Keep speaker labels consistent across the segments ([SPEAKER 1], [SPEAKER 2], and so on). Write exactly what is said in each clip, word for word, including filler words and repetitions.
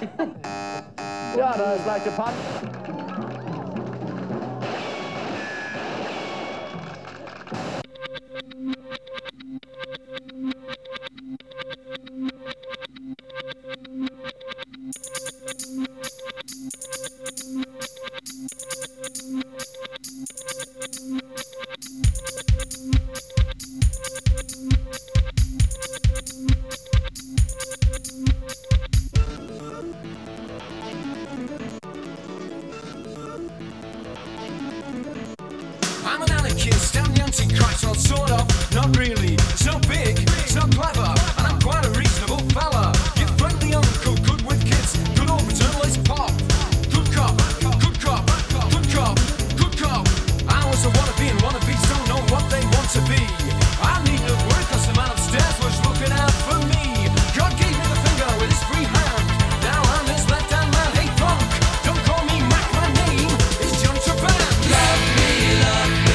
[SPEAKER 1] Ja, da ist leichte Panik.
[SPEAKER 2] I'm an anarchist, I'm the antichrist, well sort of, not really. It's not big, it's not clever, and I'm quite a reasonable fella. Your friendly uncle, good with kids, good old paternalist pop. Good cop, good cop, good cop, good cop. I was a wannabe and wannabes don't know what they want to be. I needn't work cause the man upstairs was looking out for me. God gave me the finger with his free hand, now I'm his left hand man. Hey punk, don't call me Mac, my name is John Travan. Love me, love me.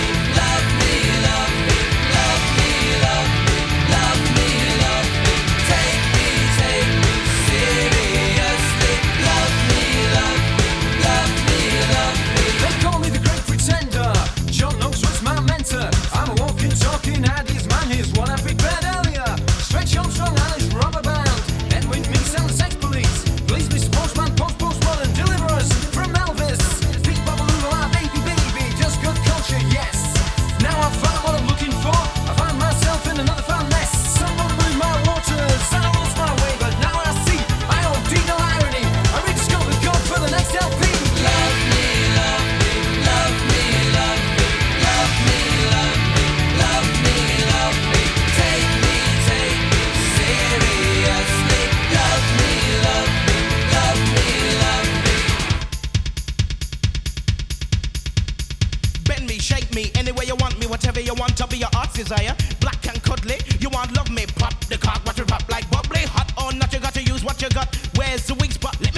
[SPEAKER 2] Shake me any way you want me, whatever you want, I'll be your heart's desire. Black and cuddly, you want love me, pop the cock, watch it pop like bubbly. Hot or not, you got to use what you got. Where's the weak spot?